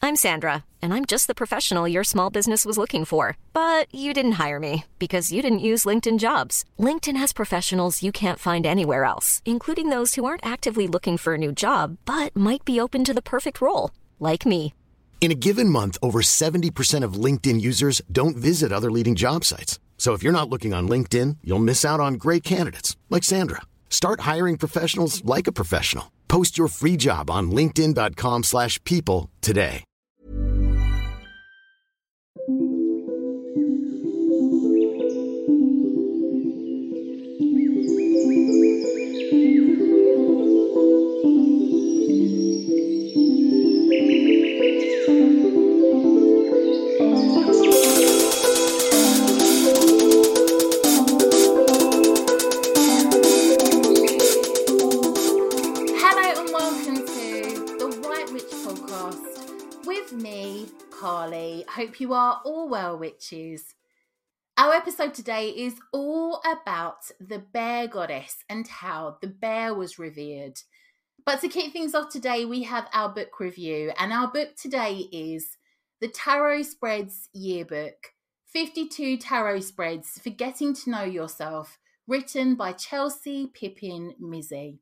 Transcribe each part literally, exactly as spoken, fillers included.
I'm Sandra, and I'm just the professional your small business was looking for. But you didn't hire me because you didn't use LinkedIn Jobs. LinkedIn has professionals you can't find anywhere else, including those who aren't actively looking for a new job, but might be open to the perfect role, like me. In a given month, over seventy percent of LinkedIn users don't visit other leading job sites. So if you're not looking on LinkedIn, you'll miss out on great candidates like Sandra. Start hiring professionals like a professional. Post your free job on linkedin.com slash people today. Carly. Hope you are all well, witches. Our episode today is all about the bear goddess and how the bear was revered. But to kick things off today, we have our book review, and our book today is The Tarot Spreads Yearbook, fifty-two Tarot Spreads for Getting to Know Yourself, written by Chelsea Pippin Mizzi.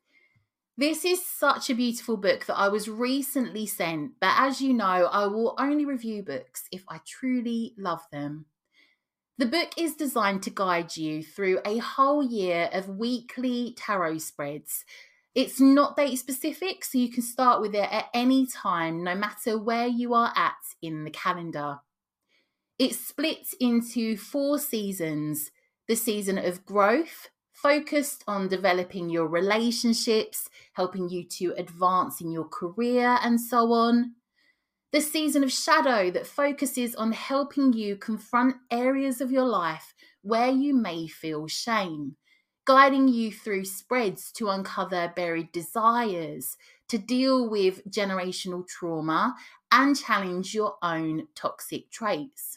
This is such a beautiful book that I was recently sent, but as you know, I will only review books if I truly love them. The book is designed to guide you through a whole year of weekly tarot spreads. It's not date specific, so you can start with it at any time, no matter where you are at in the calendar. It's split into four seasons: the season of growth, focused on developing your relationships, helping you to advance in your career, and so on. The season of shadow, that focuses on helping you confront areas of your life where you may feel shame, guiding you through spreads to uncover buried desires, to deal with generational trauma, and challenge your own toxic traits.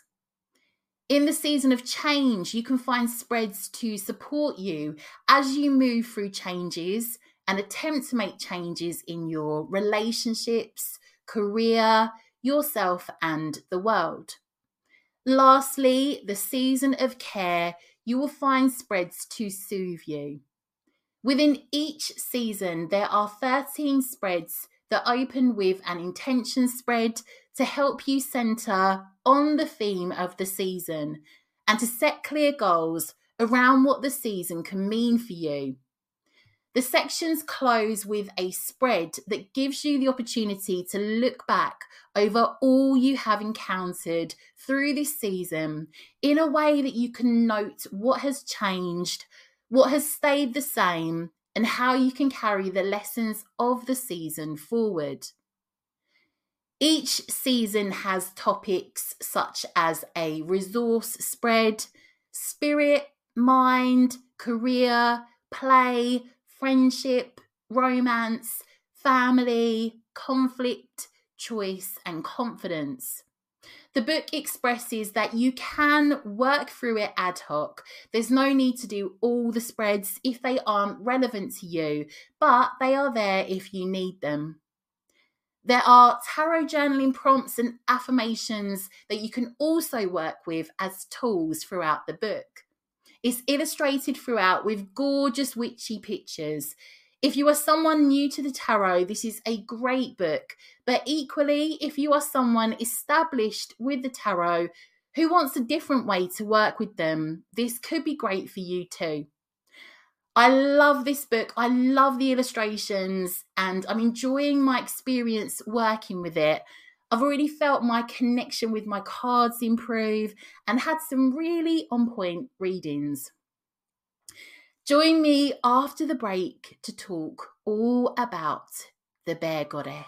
In the season of change, you can find spreads to support you as you move through changes and attempt to make changes in your relationships, career, yourself, and the world. Lastly, the season of care, you will find spreads to soothe you. Within each season, there are thirteen spreads that open with an intention spread to help you center on the theme of the season and to set clear goals around what the season can mean for you. The sections close with a spread that gives you the opportunity to look back over all you have encountered through this season in a way that you can note what has changed, what has stayed the same, and how you can carry the lessons of the season forward. Each season has topics such as a resource spread, spirit, mind, career, play, friendship, romance, family, conflict, choice, and confidence. The book expresses that you can work through it ad hoc. There's no need to do all the spreads if they aren't relevant to you, but they are there if you need them. There are tarot journaling prompts and affirmations that you can also work with as tools throughout the book. It's illustrated throughout with gorgeous witchy pictures. If you are someone new to the tarot, this is a great book. But equally, if you are someone established with the tarot who wants a different way to work with them, this could be great for you too. I love this book. I love the illustrations, and I'm enjoying my experience working with it. I've already felt my connection with my cards improve and had some really on-point readings. Join me after the break to talk all about the Bear Goddess.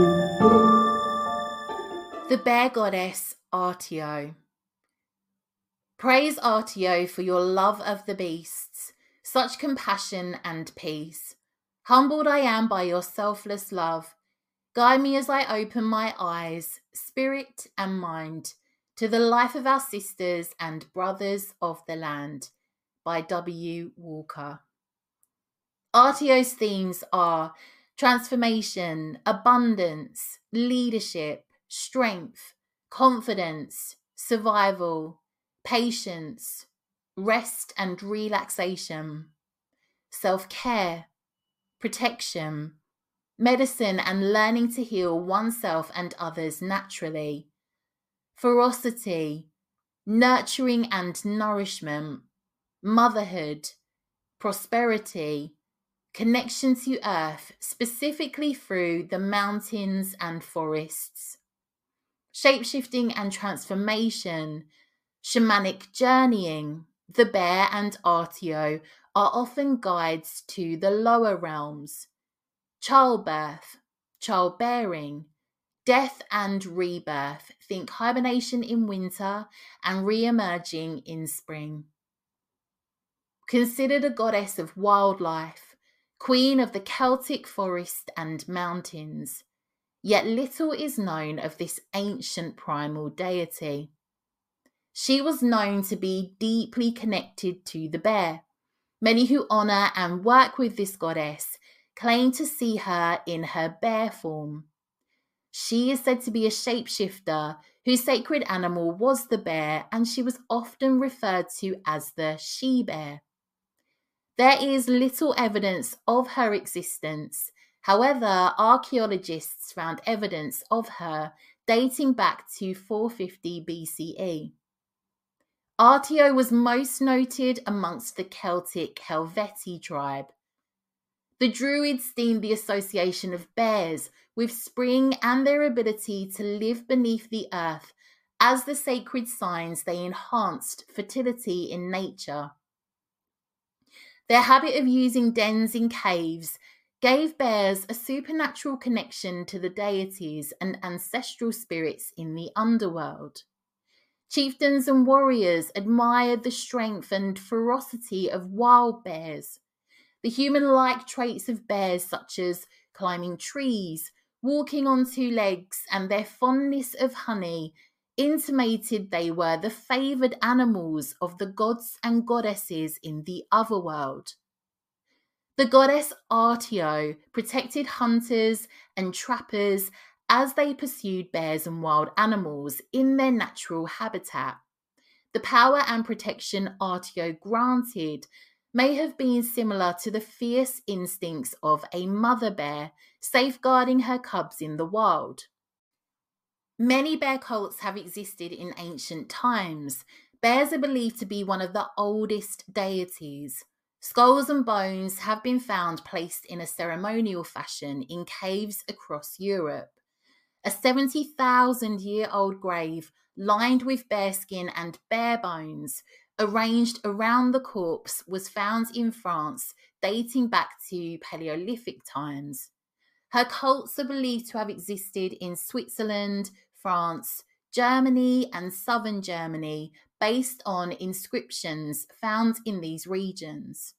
The Bear Goddess, Artio. Praise Artio for your love of the beasts, such compassion and peace. Humbled I am by your selfless love. Guide me as I open my eyes, spirit and mind, to the life of our sisters and brothers of the land. By W. Walker. Artio's themes are transformation, abundance, leadership, strength, confidence, survival, patience, rest and relaxation, self-care, protection, medicine and learning to heal oneself and others naturally, ferocity, nurturing and nourishment, motherhood, prosperity, connection to earth, specifically through the mountains and forests, shapeshifting and transformation, shamanic journeying. The bear and Artio are often guides to the lower realms, childbirth, childbearing, death and rebirth. Think hibernation in winter and re-emerging in spring. Considered a goddess of wildlife, queen of the Celtic forest and mountains, yet little is known of this ancient primal deity. She was known to be deeply connected to the bear. Many who honour and work with this goddess claim to see her in her bear form. She is said to be a shapeshifter whose sacred animal was the bear, and she was often referred to as the she-bear. There is little evidence of her existence. However, archaeologists found evidence of her dating back to four fifty B C E. Artio was most noted amongst the Celtic Helvetii tribe. The Druids deemed the association of bears with spring and their ability to live beneath the earth as the sacred signs they enhanced fertility in nature. Their habit of using dens in caves gave bears a supernatural connection to the deities and ancestral spirits in the underworld. Chieftains and warriors admired the strength and ferocity of wild bears. The human-like traits of bears, such as climbing trees, walking on two legs, and their fondness of honey, intimated they were the favoured animals of the gods and goddesses in the otherworld. The goddess Artio protected hunters and trappers as they pursued bears and wild animals in their natural habitat. The power and protection Artio granted may have been similar to the fierce instincts of a mother bear safeguarding her cubs in the wild. Many bear cults have existed in ancient times. Bears are believed to be one of the oldest deities. Skulls and bones have been found placed in a ceremonial fashion in caves across Europe. A seventy thousand year old grave lined with bearskin and bear bones arranged around the corpse was found in France, dating back to Paleolithic times. Her cults are believed to have existed in Switzerland, France, Germany, and southern Germany, based on inscriptions found in these regions.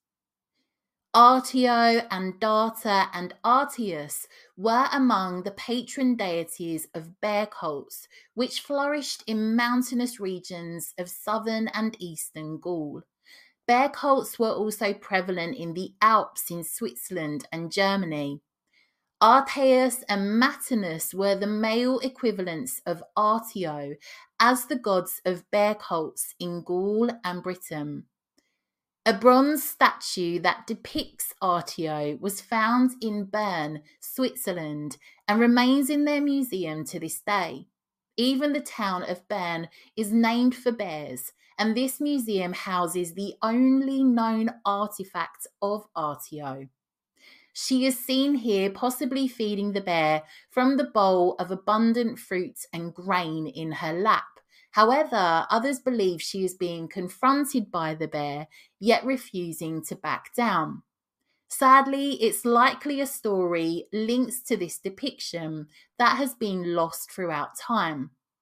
Artio, Andata, and Artius were among the patron deities of bear cults, which flourished in mountainous regions of southern and eastern Gaul. Bear cults were also prevalent in the Alps in Switzerland and Germany. Artaeus and Matinus were the male equivalents of Artio as the gods of bear cults in Gaul and Britain. A bronze statue that depicts Artio was found in Bern, Switzerland, and remains in their museum to this day. Even the town of Bern is named for bears, and this museum houses the only known artifact of Artio. She is seen here possibly feeding the bear from the bowl of abundant fruit and grain in her lap. However, others believe she is being confronted by the bear, yet refusing to back down. Sadly, it's likely a story linked to this depiction that has been lost throughout time.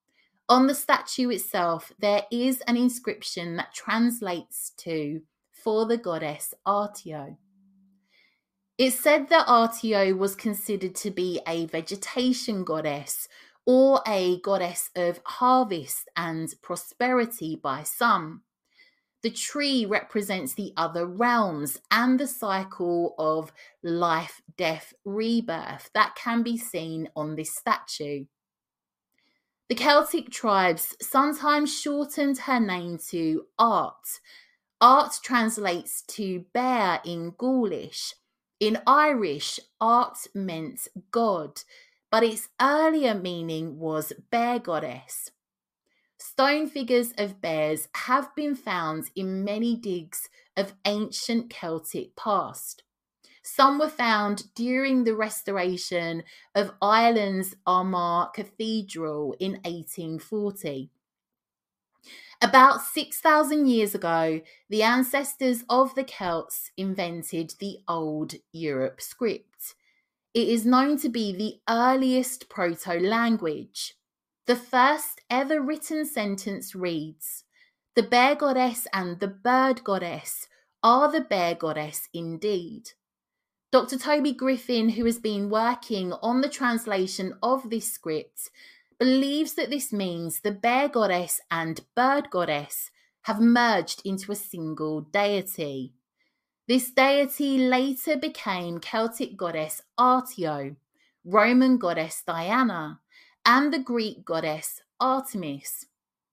On the statue itself, there is an inscription that translates to, "For the goddess Artio." It's said that Artio was considered to be a vegetation goddess or a goddess of harvest and prosperity by some. The tree represents the other realms and the cycle of life, death, rebirth that can be seen on this statue. The Celtic tribes sometimes shortened her name to Art. Art translates to bear in Gaulish. In Irish, Art meant God, but its earlier meaning was bear goddess. Stone figures of bears have been found in many digs of ancient Celtic past. Some were found during the restoration of Ireland's Armagh Cathedral in eighteen forty. About six thousand years ago, the ancestors of the Celts invented the Old Europe script. It is known to be the earliest proto-language. The first ever written sentence reads, "The bear goddess and the bird goddess are the bear goddess indeed." Doctor Toby Griffin, who has been working on the translation of this script, believes that this means the bear goddess and bird goddess have merged into a single deity. This deity later became Celtic goddess Artio, Roman goddess Diana, and the Greek goddess Artemis.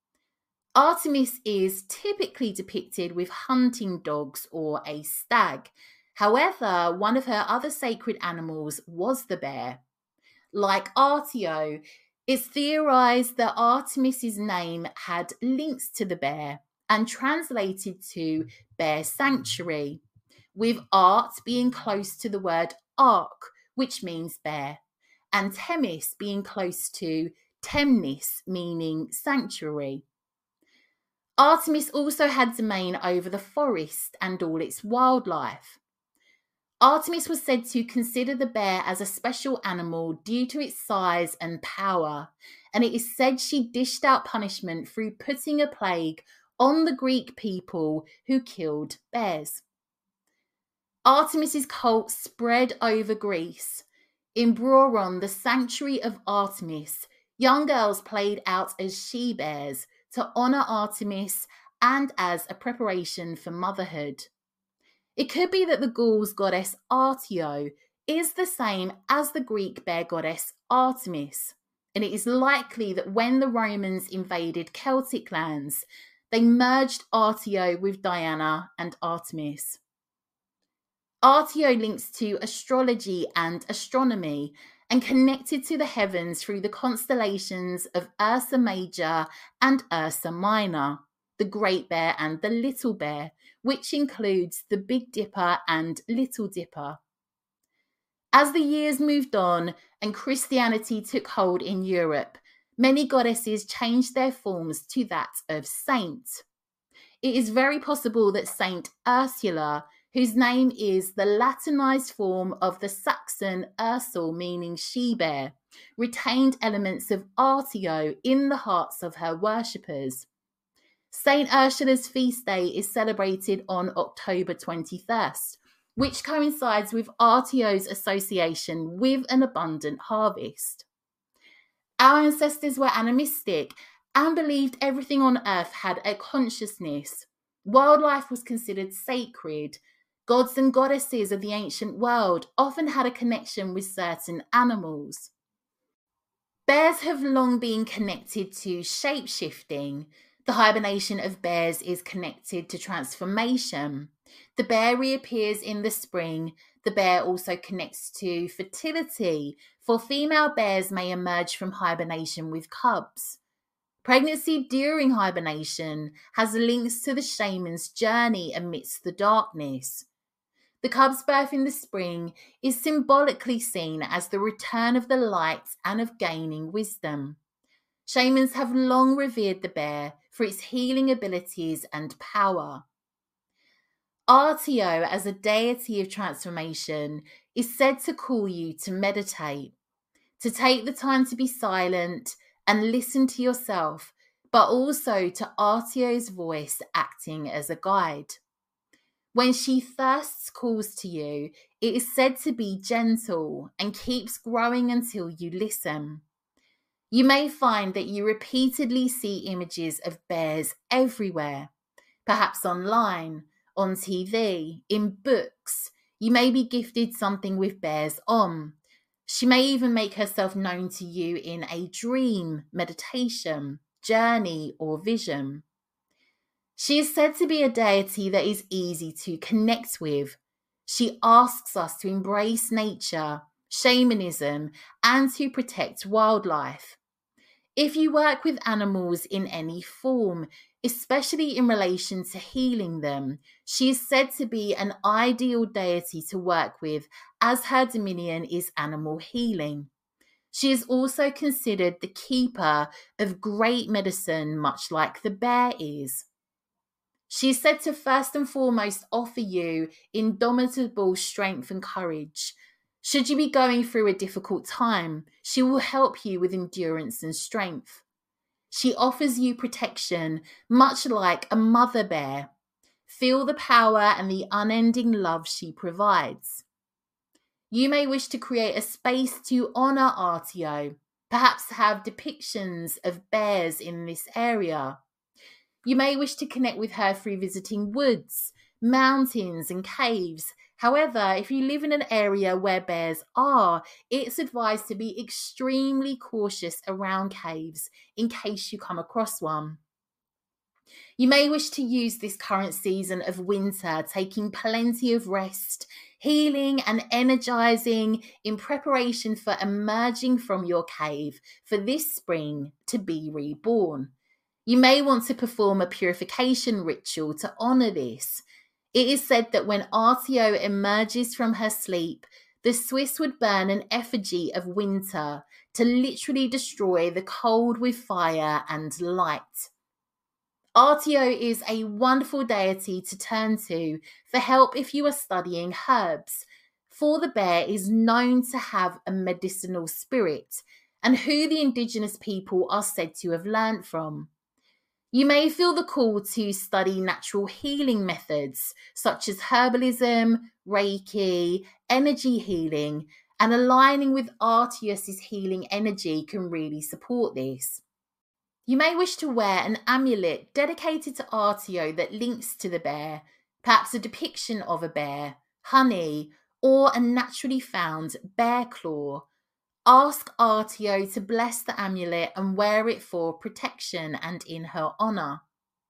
Artemis is typically depicted with hunting dogs or a stag. However, one of her other sacred animals was the bear. Like Artio, it's theorized that Artemis's name had links to the bear and translated to bear sanctuary, with Art being close to the word ark, which means bear, and Themis being close to Temnis, meaning sanctuary. Artemis also had domain over the forest and all its wildlife. Artemis was said to consider the bear as a special animal due to its size and power, and it is said she dished out punishment through putting a plague on the Greek people who killed bears. Artemis's cult spread over Greece. In Broron, the sanctuary of Artemis, young girls played out as she-bears to honour Artemis and as a preparation for motherhood. It could be that the Gauls goddess Artio is the same as the Greek bear goddess Artemis, and it is likely that when the Romans invaded Celtic lands, they merged Artio with Diana and Artemis. Artio links to astrology and astronomy and connected to the heavens through the constellations of Ursa Major and Ursa Minor, the Great Bear and the Little Bear, which includes the Big Dipper and Little Dipper. As the years moved on and Christianity took hold in Europe, many goddesses changed their forms to that of saint. It is very possible that Saint Ursula, whose name is the Latinized form of the Saxon Ursel, meaning she-bear, retained elements of Artio in the hearts of her worshippers. Saint Ursula's feast day is celebrated on October twenty-first, which coincides with Artio's association with an abundant harvest. Our ancestors were animistic and believed everything on earth had a consciousness. Wildlife was considered sacred. Gods and goddesses of the ancient world often had a connection with certain animals. Bears have long been connected to shape-shifting. The hibernation of bears is connected to transformation. The bear reappears in the spring. The bear also connects to fertility, for female bears may emerge from hibernation with cubs. Pregnancy during hibernation has links to the shaman's journey amidst the darkness. The cub's birth in the spring is symbolically seen as the return of the light and of gaining wisdom. Shamans have long revered the bear for its healing abilities and power. Artio, as a deity of transformation, is said to call you to meditate, to take the time to be silent and listen to yourself, but also to Artio's voice acting as a guide. When she first calls to you, it is said to be gentle and keeps growing until you listen. You may find that you repeatedly see images of bears everywhere, perhaps online, on T V, in books. You may be gifted something with bears on. She may even make herself known to you in a dream, meditation, journey, or vision. She is said to be a deity that is easy to connect with. She asks us to embrace nature, shamanism, and to protect wildlife. If you work with animals in any form, especially in relation to healing them, she is said to be an ideal deity to work with, as her dominion is animal healing. She is also considered the keeper of great medicine, much like the bear is. She is said to first and foremost offer you indomitable strength and courage. Should you be going through a difficult time, she will help you with endurance and strength. She offers you protection, much like a mother bear. Feel the power and the unending love she provides. You may wish to create a space to honour Artio, perhaps have depictions of bears in this area. You may wish to connect with her through visiting woods, mountains, and caves. However, if you live in an area where bears are, it's advised to be extremely cautious around caves in case you come across one. You may wish to use this current season of winter, taking plenty of rest, healing and energizing in preparation for emerging from your cave for this spring to be reborn. You may want to perform a purification ritual to honour this. It is said that when Artio emerges from her sleep, the Swiss would burn an effigy of winter to literally destroy the cold with fire and light. Artio is a wonderful deity to turn to for help if you are studying herbs, for the bear is known to have a medicinal spirit, and who the indigenous people are said to have learnt from. You may feel the call to study natural healing methods such as herbalism, Reiki, energy healing, and aligning with Artios's healing energy can really support this. You may wish to wear an amulet dedicated to Artio that links to the bear, perhaps a depiction of a bear, honey, or a naturally found bear claw. Ask Artio to bless the amulet and wear it for protection and in her honour.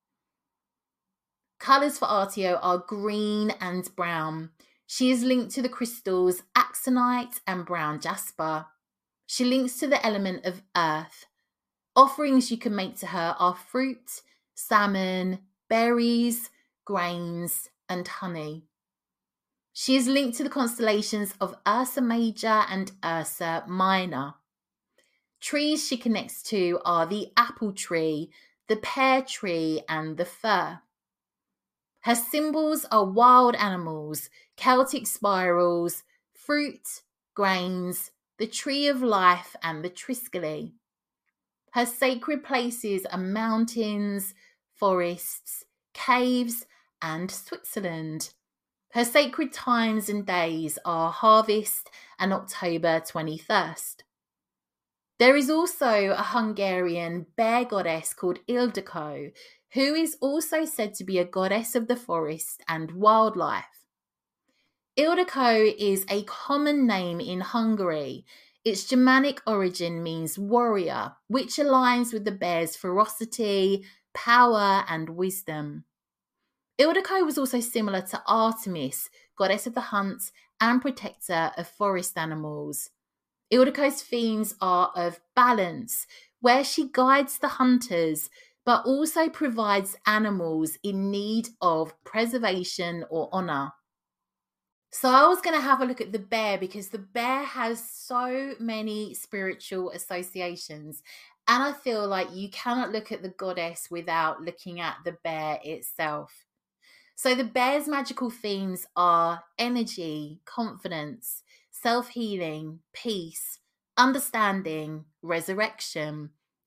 Colours for Artio are green and brown. She is linked to the crystals axonite and brown jasper. She links to the element of earth. Offerings you can make to her are fruit, salmon, berries, grains, and honey. She is linked to the constellations of Ursa Major and Ursa Minor. Trees she connects to are the apple tree, the pear tree, and the fir. Her symbols are wild animals, Celtic spirals, fruit, grains, the tree of life, and the triskele. Her sacred places are mountains, forests, caves, and Switzerland. Her sacred times and days are harvest and October twenty-first. There is also a Hungarian bear goddess called Ildikó, who is also said to be a goddess of the forest and wildlife. Ildikó is a common name in Hungary. Its Germanic origin means warrior, which aligns with the bear's ferocity, power, and wisdom. Ildikó was also similar to Artemis, goddess of the hunt and protector of forest animals. Ildikó's themes are of balance, where she guides the hunters, but also provides animals in need of preservation or honour. So I was going to have a look at the bear because the bear has so many spiritual associations, and I feel like you cannot look at the goddess without looking at the bear itself. So the bear's magical themes are energy, confidence, self-healing, peace, understanding, resurrection,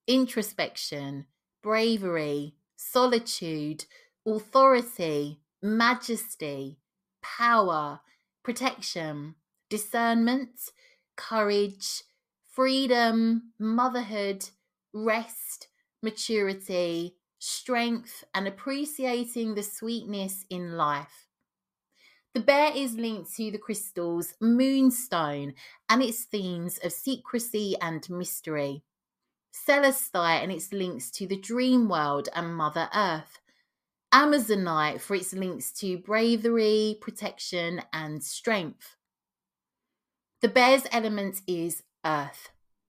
introspection, bravery, solitude, authority, majesty, power, protection, discernment, courage, freedom, motherhood, rest, maturity, strength, and appreciating the sweetness in life. The bear is linked to the crystals Moonstone and its themes of secrecy and mystery, Celestite and its links to the dream world and Mother Earth, Amazonite for its links to bravery, protection, and strength. The bear's element is earth.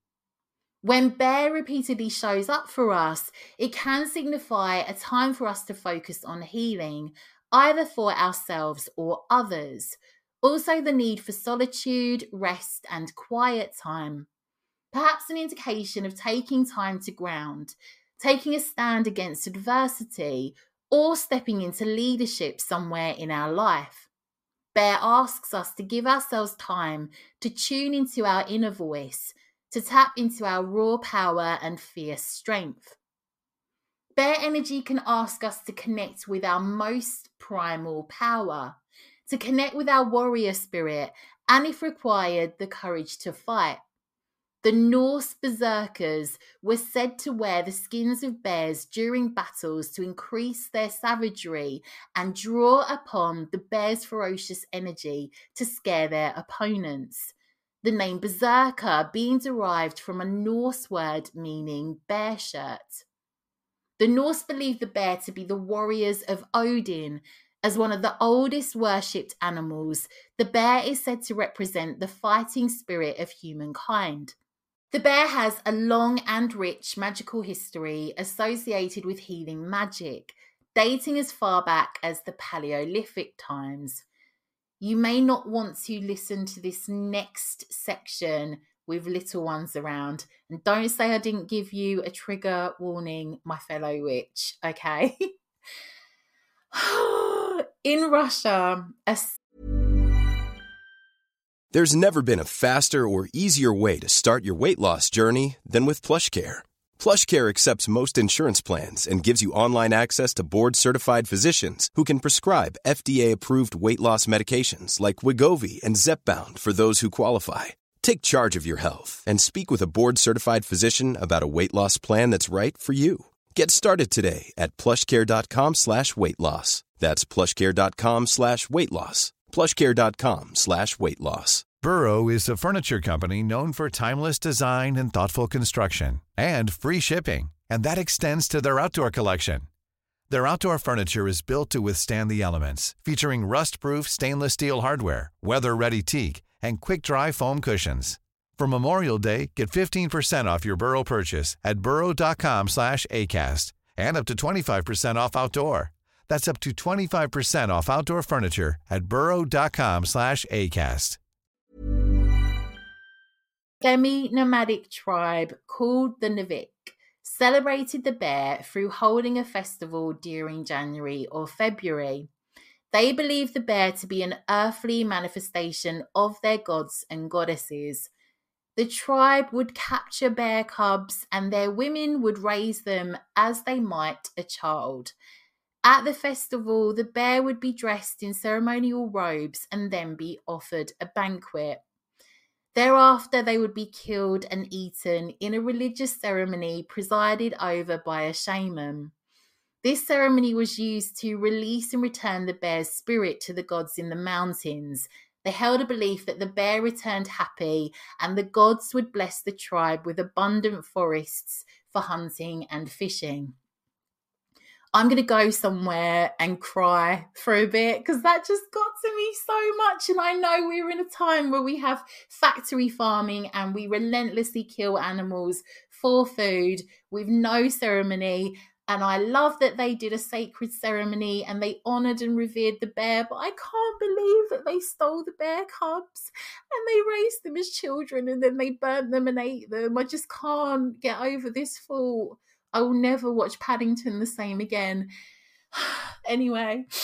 When bear repeatedly shows up for us, it can signify a time for us to focus on healing, either for ourselves or others. Also, the need for solitude, rest, and quiet time. Perhaps an indication of taking time to ground, taking a stand against adversity, or stepping into leadership somewhere in our life. Bear asks us to give ourselves time to tune into our inner voice, to tap into our raw power and fierce strength. Bear energy can ask us to connect with our most primal power, to connect with our warrior spirit, and if required, the courage to fight. The Norse berserkers were said to wear the skins of bears during battles to increase their savagery and draw upon the bear's ferocious energy to scare their opponents. The name berserker being derived from a Norse word meaning bear shirt. The Norse believed the bear to be the warriors of Odin. As one of the oldest worshipped animals, the bear is said to represent the fighting spirit of humankind. The bear has a long and rich magical history associated with healing magic, dating as far back as the Paleolithic times. You may not want to listen to this next section with little ones around. And don't say I didn't give you a trigger warning, my fellow witch, okay? In Russia, a There's never been a faster or easier way to start your weight loss journey than with PlushCare. PlushCare accepts most insurance plans and gives you online access to board-certified physicians who can prescribe F D A-approved weight loss medications like Wegovy and Zepbound for those who qualify. Take charge of your health and speak with a board-certified physician about a weight loss plan that's right for you. Get started today at plushcare.com slash weight loss. That's plushcare.com slash weight loss. plushcare.com slash weight loss. Burrow is a furniture company known for timeless design and thoughtful construction and free shipping, and that extends to their outdoor collection. Their outdoor furniture is built to withstand the elements, featuring rust-proof stainless steel hardware, weather-ready teak, and quick-dry foam cushions. For Memorial Day, get fifteen percent off your Burrow purchase at burrow.com slash ACAST and up to twenty-five percent off outdoor. That's up to twenty-five percent off outdoor furniture at burrow.com slash ACAST. semi-nomadic tribe called the Navik celebrated the bear through holding a festival during January or February. They believed the bear to be an earthly manifestation of their gods and goddesses. The tribe would capture bear cubs and their women would raise them as they might a child. At the festival, the bear would be dressed in ceremonial robes and then be offered a banquet. Thereafter, they would be killed and eaten in a religious ceremony presided over by a shaman. This ceremony was used to release and return the bear's spirit to the gods in the mountains. They held a belief that the bear returned happy and the gods would bless the tribe with abundant forests for hunting and fishing. I'm going to go somewhere and cry for a bit because that just got to me so much. And I know we're in a time where we have factory farming and we relentlessly kill animals for food with no ceremony. And I love that they did a sacred ceremony and they honoured and revered the bear. But I can't believe that they stole the bear cubs and they raised them as children and then they burnt them and ate them. I just can't get over this thought. I will never watch Paddington the same again. Anyway,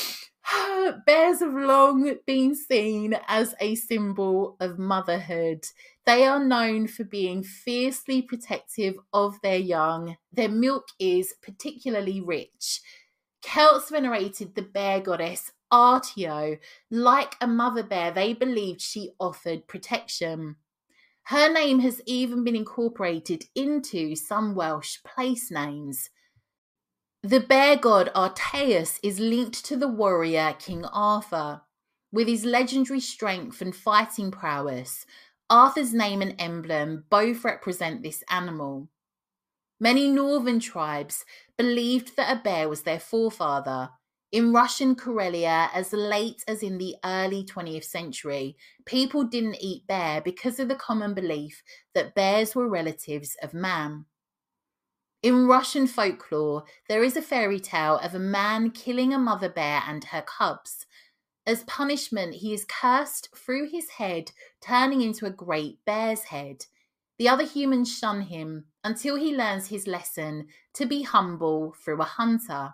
Bears have long been seen as a symbol of motherhood. They are known for being fiercely protective of their young. Their milk is particularly rich. Celts venerated the bear goddess Artio. Like a mother bear, they believed she offered protection. Her name has even been incorporated into some Welsh place names. The bear god Artaeus is linked to the warrior King Arthur. With his legendary strength and fighting prowess, Arthur's name and emblem both represent this animal. Many northern tribes believed that a bear was their forefather. In Russian Karelia, as late as in the early twentieth century, people didn't eat bear because of the common belief that bears were relatives of man. In Russian folklore, there is a fairy tale of a man killing a mother bear and her cubs. As punishment, he is cursed through his head, turning into a great bear's head. The other humans shun him until he learns his lesson to be humble through a hunter.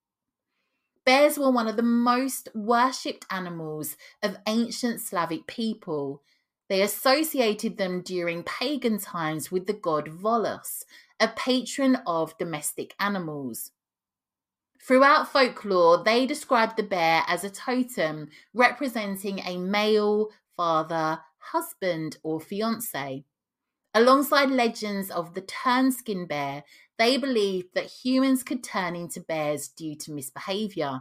Bears were one of the most worshipped animals of ancient Slavic people. They associated them during pagan times with the god Volos, a patron of domestic animals. Throughout folklore, they described the bear as a totem representing a male, father, husband, or fiancé. Alongside legends of the turn-skin bear, they believed that humans could turn into bears due to misbehaviour.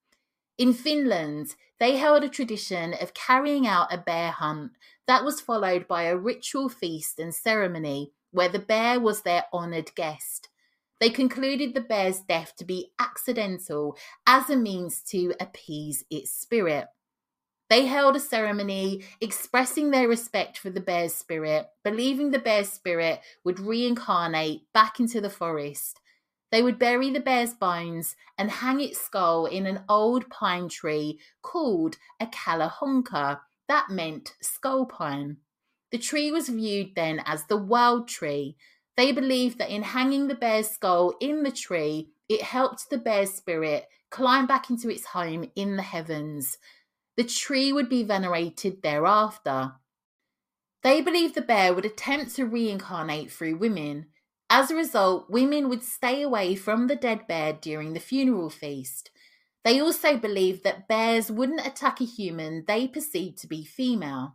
In Finland, they held a tradition of carrying out a bear hunt that was followed by a ritual feast and ceremony where the bear was their honoured guest. They concluded the bear's death to be accidental as a means to appease its spirit. They held a ceremony expressing their respect for the bear's spirit, believing the bear's spirit would reincarnate back into the forest. They would bury the bear's bones and hang its skull in an old pine tree called a kalahonka. That meant skull pine. The tree was viewed then as the world tree. They believed that in hanging the bear's skull in the tree, it helped the bear's spirit climb back into its home in the heavens. The tree would be venerated thereafter. They believed the bear would attempt to reincarnate through women. As a result, women would stay away from the dead bear during the funeral feast. They also believed that bears wouldn't attack a human they perceived to be female.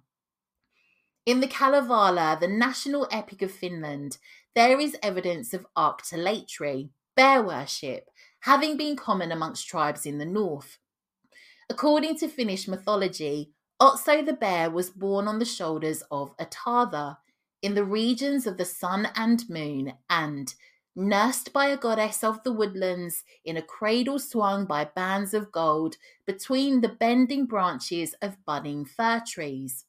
In the Kalevala, the national epic of Finland, there is evidence of Arktolatri, bear worship, having been common amongst tribes in the north. According to Finnish mythology, Otso the bear was born on the shoulders of Atartha, in the regions of the sun and moon, and, nursed by a goddess of the woodlands in a cradle swung by bands of gold between the bending branches of budding fir trees.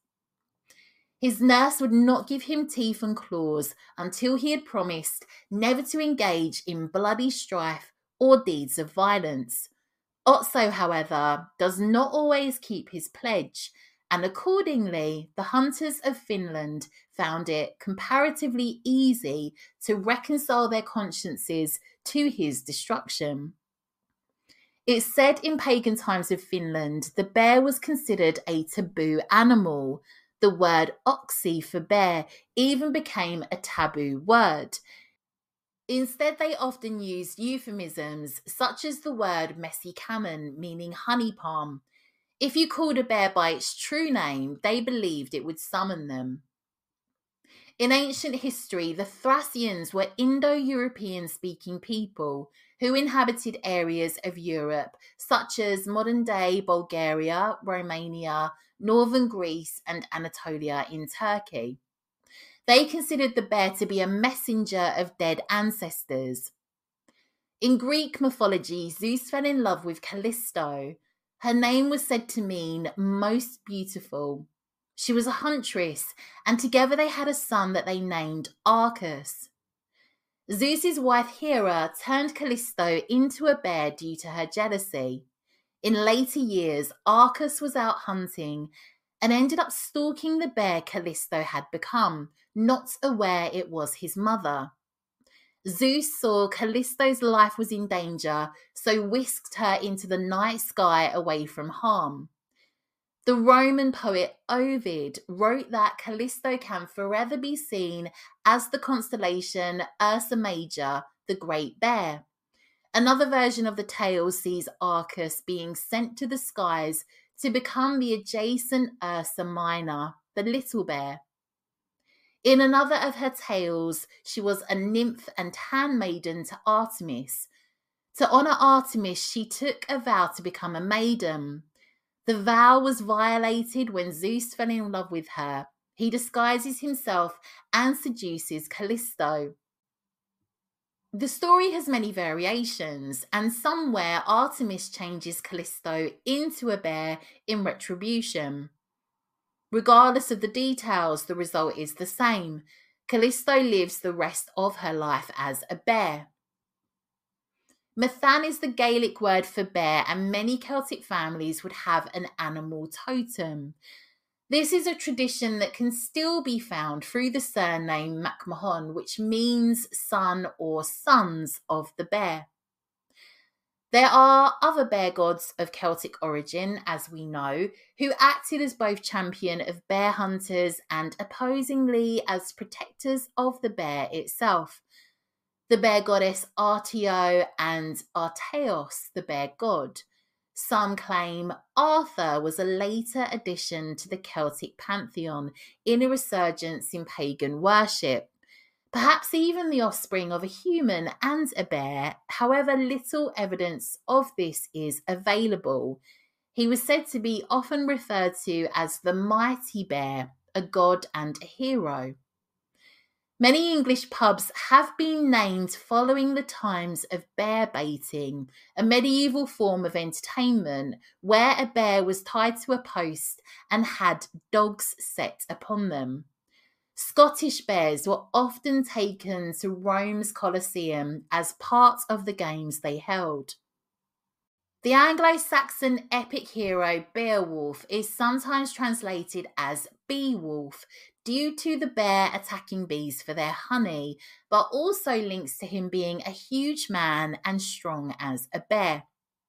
His nurse would not give him teeth and claws until he had promised never to engage in bloody strife or deeds of violence. Otso, however, does not always keep his pledge, and accordingly, the hunters of Finland found it comparatively easy to reconcile their consciences to his destruction. It's said in pagan times of Finland, the bear was considered a taboo animal. The word oxy for bear even became a taboo word. Instead, they often used euphemisms such as the word messikamen, meaning honey palm. If you called a bear by its true name, they believed it would summon them. In ancient history, the Thracians were Indo-European speaking people who inhabited areas of Europe such as modern-day Bulgaria, Romania, northern Greece, and Anatolia in Turkey. They considered the bear to be a messenger of dead ancestors. In Greek mythology, Zeus fell in love with Callisto. Her name was said to mean most beautiful. She was a huntress, and together they had a son that they named Arcus. Zeus's wife Hera turned Callisto into a bear due to her jealousy. In later years, Arcus was out hunting and ended up stalking the bear Callisto had become, not aware it was his mother. Zeus saw Callisto's life was in danger, so whisked her into the night sky away from harm. The Roman poet Ovid wrote that Callisto can forever be seen as the constellation Ursa Major, the Great Bear. Another version of the tale sees Arcus being sent to the skies to become the adjacent Ursa Minor, the Little Bear. In another of her tales, she was a nymph and handmaiden to Artemis. To honour Artemis, she took a vow to become a maiden. The vow was violated when Zeus fell in love with her. He disguises himself and seduces Callisto. The story has many variations, and somewhere Artemis changes Callisto into a bear in retribution. Regardless of the details, the result is the same. Callisto lives the rest of her life as a bear. Mathan is the Gaelic word for bear, and many Celtic families would have an animal totem. This is a tradition that can still be found through the surname MacMahon, which means son or sons of the bear. There are other bear gods of Celtic origin, as we know, who acted as both champion of bear hunters and opposingly as protectors of the bear itself. The bear goddess Artio and Arteos, the bear god. Some claim Arthur was a later addition to the Celtic pantheon in a resurgence in pagan worship. Perhaps even the offspring of a human and a bear, however little evidence of this is available. He was said to be often referred to as the mighty bear, a god and a hero. Many English pubs have been named following the times of bear baiting, a medieval form of entertainment where a bear was tied to a post and had dogs set upon them. Scottish bears were often taken to Rome's Colosseum as part of the games they held. The Anglo-Saxon epic hero Beowulf is sometimes translated as Beowulf due to the bear attacking bees for their honey, but also links to him being a huge man and strong as a bear.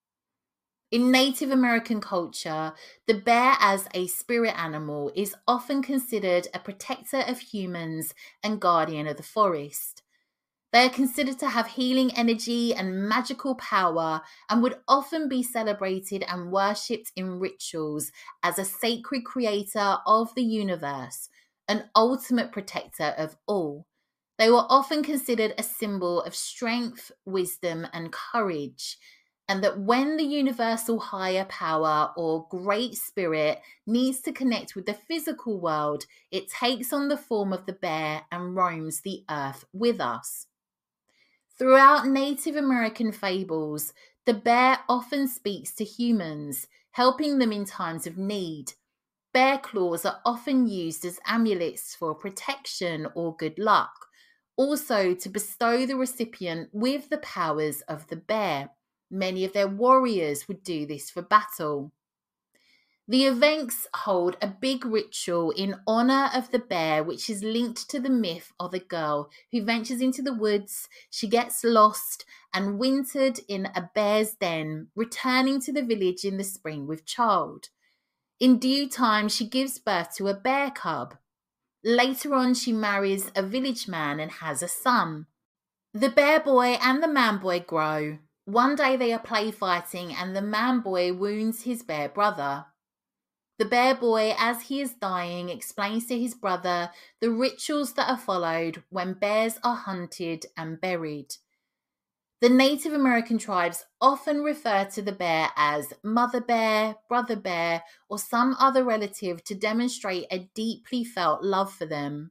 In Native American culture, the bear as a spirit animal is often considered a protector of humans and guardian of the forest. They are considered to have healing energy and magical power and would often be celebrated and worshipped in rituals as a sacred creator of the universe, an ultimate protector of all. They were often considered a symbol of strength, wisdom, and courage, and that when the universal higher power or great spirit needs to connect with the physical world, it takes on the form of the bear and roams the earth with us. Throughout Native American fables, the bear often speaks to humans, helping them in times of need. Bear claws are often used as amulets for protection or good luck, also to bestow the recipient with the powers of the bear. Many of their warriors would do this for battle. The events hold a big ritual in honour of the bear, which is linked to the myth of a girl who ventures into the woods. She gets lost and wintered in a bear's den, returning to the village in the spring with child. In due time, she gives birth to a bear cub. Later on, she marries a village man and has a son. The bear boy and the man boy grow. One day they are play fighting and the man boy wounds his bear brother. The bear boy, as he is dying, explains to his brother the rituals that are followed when bears are hunted and buried. The Native American tribes often refer to the bear as mother bear, brother bear, or some other relative to demonstrate a deeply felt love for them.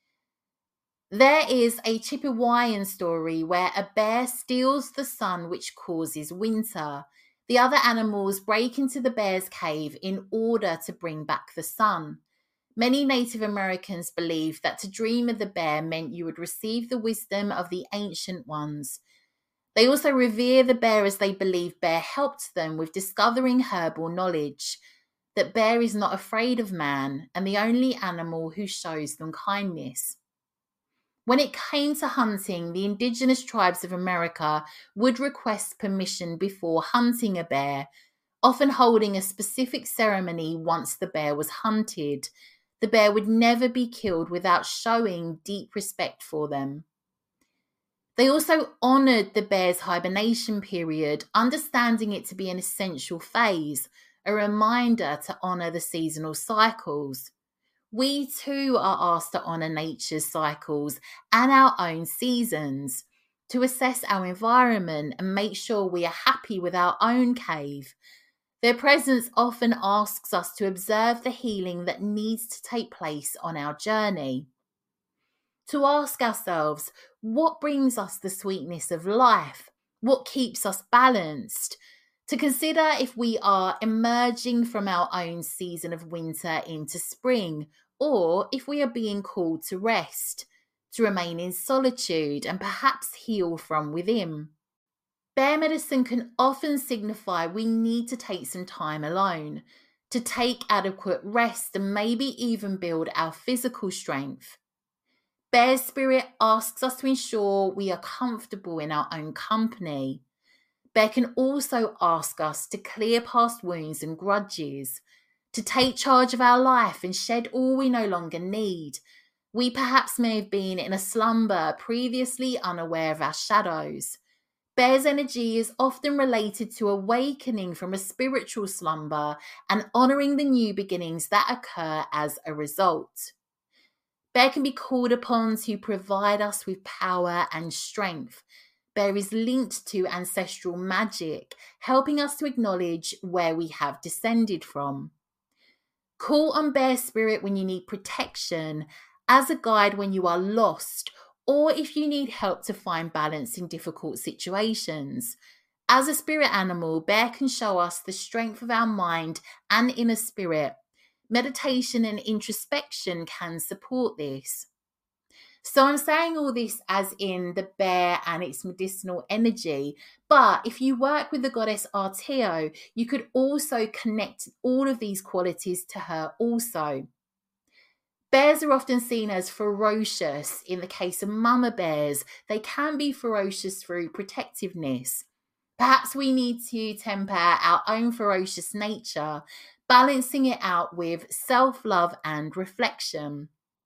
There is a Chippewayan story where a bear steals the sun, which causes winter. The other animals break into the bear's cave in order to bring back the sun. Many Native Americans believed that to dream of the bear meant you would receive the wisdom of the ancient ones. They also revere the bear as they believe bear helped them with discovering herbal knowledge, that bear is not afraid of man and the only animal who shows them kindness. When it came to hunting, the indigenous tribes of America would request permission before hunting a bear, often holding a specific ceremony once the bear was hunted. The bear would never be killed without showing deep respect for them. They also honoured the bear's hibernation period, understanding it to be an essential phase, a reminder to honour the seasonal cycles. We too are asked to honour nature's cycles and our own seasons, to assess our environment and make sure we are happy with our own cave. Their presence often asks us to observe the healing that needs to take place on our journey. To ask ourselves, what brings us the sweetness of life? What keeps us balanced? To consider if we are emerging from our own season of winter into spring, or if we are being called to rest, to remain in solitude and perhaps heal from within. Bear medicine can often signify we need to take some time alone, to take adequate rest and maybe even build our physical strength. Bear spirit asks us to ensure we are comfortable in our own company. Bear can also ask us to clear past wounds and grudges, to take charge of our life and shed all we no longer need. We perhaps may have been in a slumber, previously unaware of our shadows. Bear's energy is often related to awakening from a spiritual slumber and honouring the new beginnings that occur as a result. Bear can be called upon to provide us with power and strength. Bear is linked to ancestral magic, helping us to acknowledge where we have descended from. Call on Bear Spirit when you need protection, as a guide when you are lost, or if you need help to find balance in difficult situations. As a spirit animal, Bear can show us the strength of our mind and inner spirit. Meditation and introspection can support this. So I'm saying all this as in the bear and its medicinal energy, but if you work with the goddess Arteo, you could also connect all of these qualities to her also. Bears are often seen as ferocious. In the case of mama bears, they can be ferocious through protectiveness. Perhaps we need to temper our own ferocious nature, balancing it out with self-love and reflection.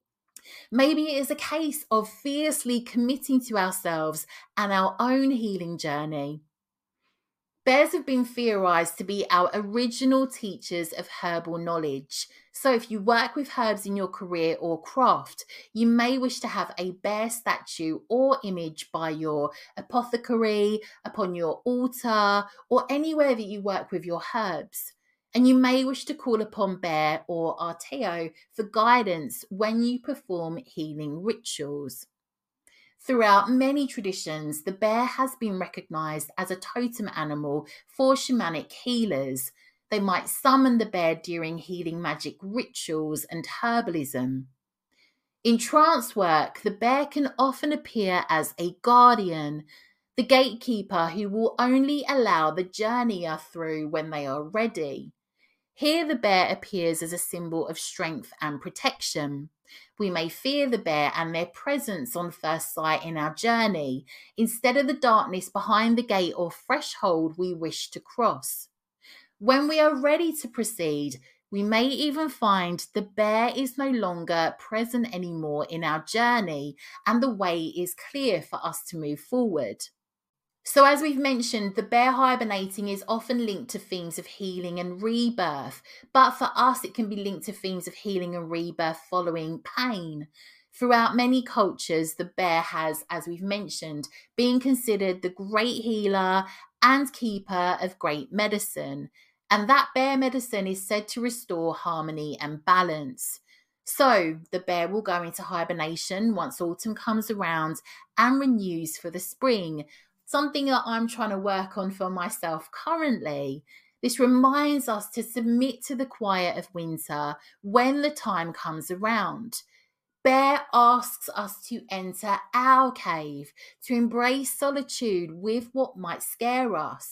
Maybe it is a case of fiercely committing to ourselves and our own healing journey. Bears have been theorized to be our original teachers of herbal knowledge. So if you work with herbs in your career or craft, you may wish to have a bear statue or image by your apothecary, upon your altar, or anywhere that you work with your herbs. And you may wish to call upon Bear or Arteo for guidance when you perform healing rituals. Throughout many traditions, the bear has been recognized as a totem animal for shamanic healers. They might summon the bear during healing magic rituals and herbalism. In trance work, the bear can often appear as a guardian, the gatekeeper who will only allow the journeyer through when they are ready. Here the bear appears as a symbol of strength and protection. We may fear the bear and their presence on first sight in our journey, instead of the darkness behind the gate or threshold we wish to cross. When we are ready to proceed, we may even find the bear is no longer present anymore in our journey and the way is clear for us to move forward. So as we've mentioned, the bear hibernating is often linked to themes of healing and rebirth, but for us it can be linked to themes of healing and rebirth following pain. Throughout many cultures, the bear has, as we've mentioned, been considered the great healer and keeper of great medicine, and that bear medicine is said to restore harmony and balance. So the bear will go into hibernation once autumn comes around and renews for the spring, something that I'm trying to work on for myself currently. This reminds us to submit to the quiet of winter when the time comes around. Bear asks us to enter our cave, to embrace solitude with what might scare us,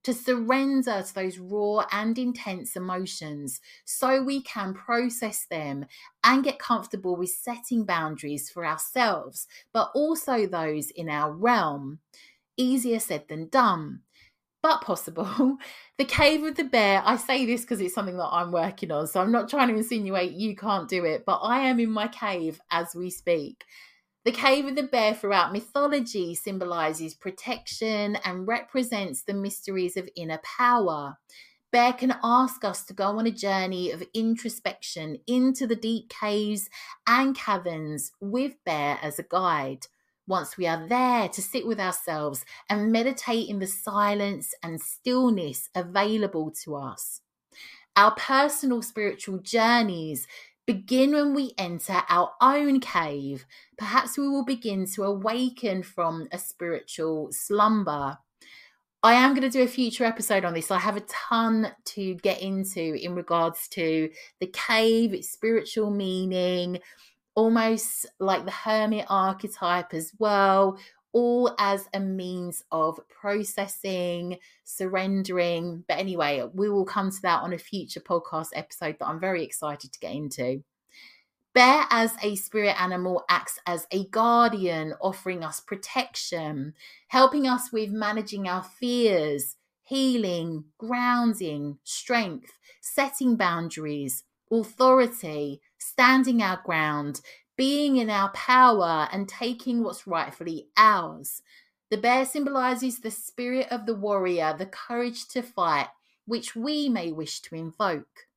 to surrender to those raw and intense emotions so we can process them and get comfortable with setting boundaries for ourselves, but also those in our realm. Easier said than done, but possible. The Cave of the Bear, I say this because it's something that I'm working on, so I'm not trying to insinuate you can't do it, but I am in my cave as we speak. The Cave of the Bear throughout mythology symbolizes protection and represents the mysteries of inner power. Bear can ask us to go on a journey of introspection into the deep caves and caverns with Bear as a guide. Once we are there, to sit with ourselves and meditate in the silence and stillness available to us. Our personal spiritual journeys begin when we enter our own cave. Perhaps we will begin to awaken from a spiritual slumber. I am going to do a future episode on this. I have a ton to get into in regards to the cave, its spiritual meaning, almost like the hermit archetype as well, all as a means of processing, surrendering. But anyway, we will come to that on a future podcast episode that I'm very excited to get into. Bear as a spirit animal acts as a guardian, offering us protection, helping us with managing our fears, healing, grounding, strength, setting boundaries, authority, standing our ground, being in our power and taking what's rightfully ours. The bear symbolizes the spirit of the warrior, the courage to fight, which we may wish to invoke.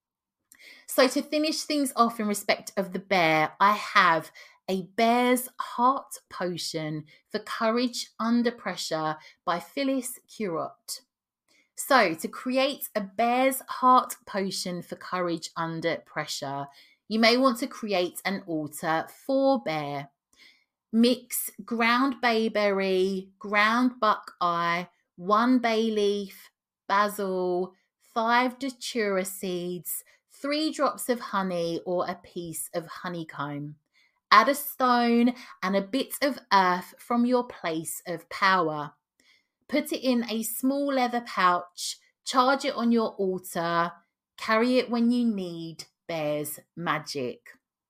So to finish things off in respect of the bear, I have a Bear's Heart Potion for Courage Under Pressure by Phyllis Curott. So to create a Bear's Heart Potion for Courage Under Pressure, you may want to create an altar for Bear. Mix ground bayberry, ground buckeye, one bay leaf, basil, five datura seeds, three drops of honey or a piece of honeycomb. Add a stone and a bit of earth from your place of power. Put it in a small leather pouch, charge it on your altar, carry it when you need Bear's magic.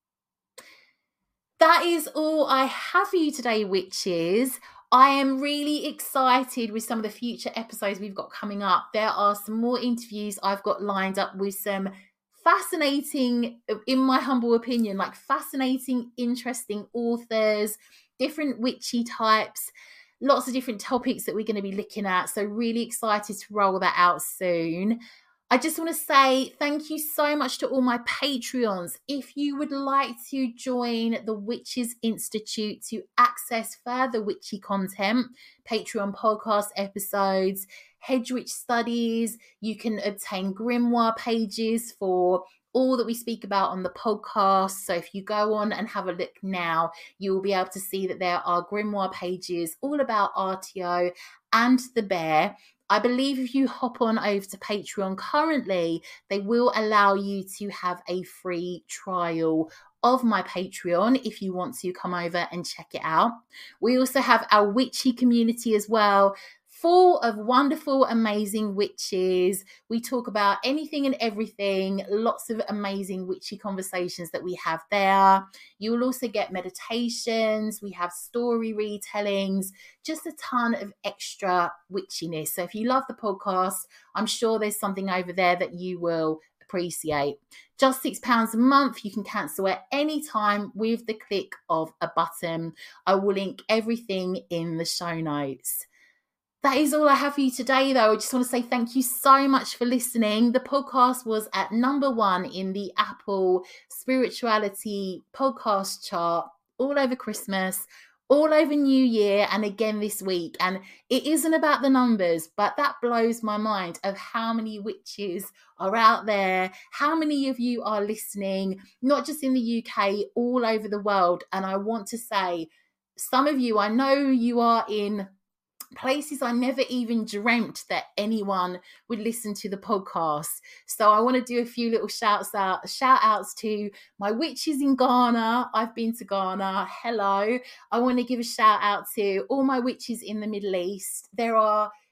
That is all I have for you today, witches. I am really excited with some of the future episodes we've got coming up. There are some more interviews I've got lined up with some fascinating, in my humble opinion, like fascinating, interesting authors, different witchy types, lots of different topics that we're going to be looking at. So really excited to roll that out soon. I just want to say thank you so much to all my Patreons. If you would like to join the Witches Institute to access further witchy content, Patreon podcast episodes, Hedge Witch studies, you can obtain grimoire pages for all that we speak about on the podcast. So if you go on and have a look now, you will be able to see that there are grimoire pages all about R T O and the bear. I believe if you hop on over to Patreon currently, they will allow you to have a free trial of my Patreon if you want to come over and check it out. We also have our witchy community as well, full of wonderful, amazing witches. We talk about anything and everything, lots of amazing witchy conversations that we have there. You will also get meditations, we have story retellings, just a ton of extra witchiness. So if you love the podcast, I'm sure there's something over there that you will appreciate. Just six pounds a month. You can cancel at any time with the click of a button. I will link everything in the show notes. That is all I have for you today, though. I just want to say thank you so much for listening. The podcast was at number one in the Apple Spirituality podcast chart all over Christmas, all over New Year, and again this week. And it isn't about the numbers, but that blows my mind of how many witches are out there, how many of you are listening, not just in the U K, all over the world. And I want to say, some of you, I know you are in places I never even dreamt that anyone would listen to the podcast. So I want to do a few little shouts out, shout outs to my witches in Ghana. I've been to Ghana. Hello. I want to give a shout out to all my witches in the Middle East. There are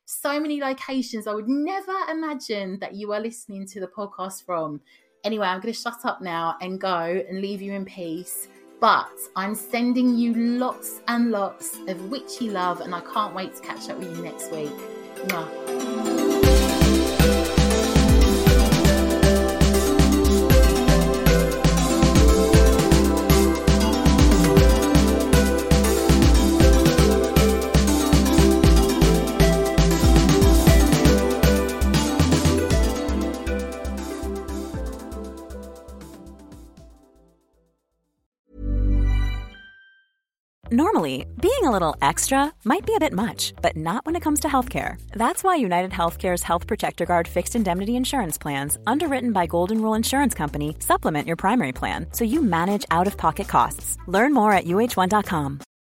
so many locations I would never imagine that you are listening to the podcast from. Anyway, I'm going to shut up now and go and leave you in peace. But I'm sending you lots and lots of witchy love, and I can't wait to catch up with you next week. Mwah. Normally, being a little extra might be a bit much, but not when it comes to healthcare. That's why United Healthcare's Health Protector Guard fixed indemnity insurance plans, underwritten by Golden Rule Insurance Company, supplement your primary plan so you manage out-of-pocket costs. Learn more at U H one dot com.